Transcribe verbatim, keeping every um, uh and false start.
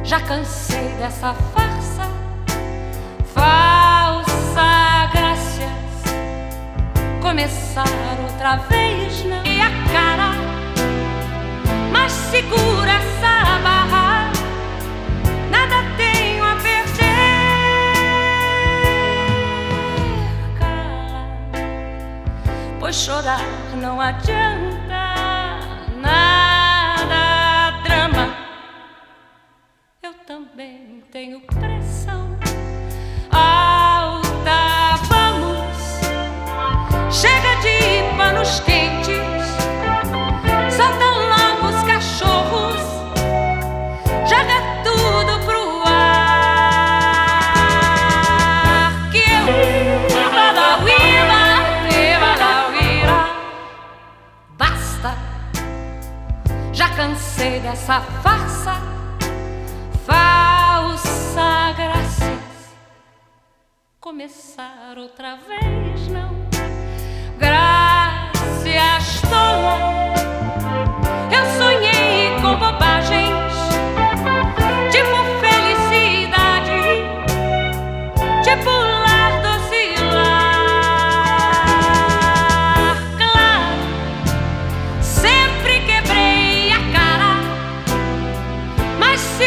Já cansei dessa farsa, falsa graças. Começar outra vez não. E a cara, mas segura essa barra. Nada tenho a perder. Cala, pois chorar não adianta nada. Drama, eu também tenho pressão alta. Vamos, chega de panos quentes. Solta logo os cachorros, joga tudo pro ar. Que eu basta, já cansei dessa farsa, falsa graças. Começar outra vez não. Graças tolas.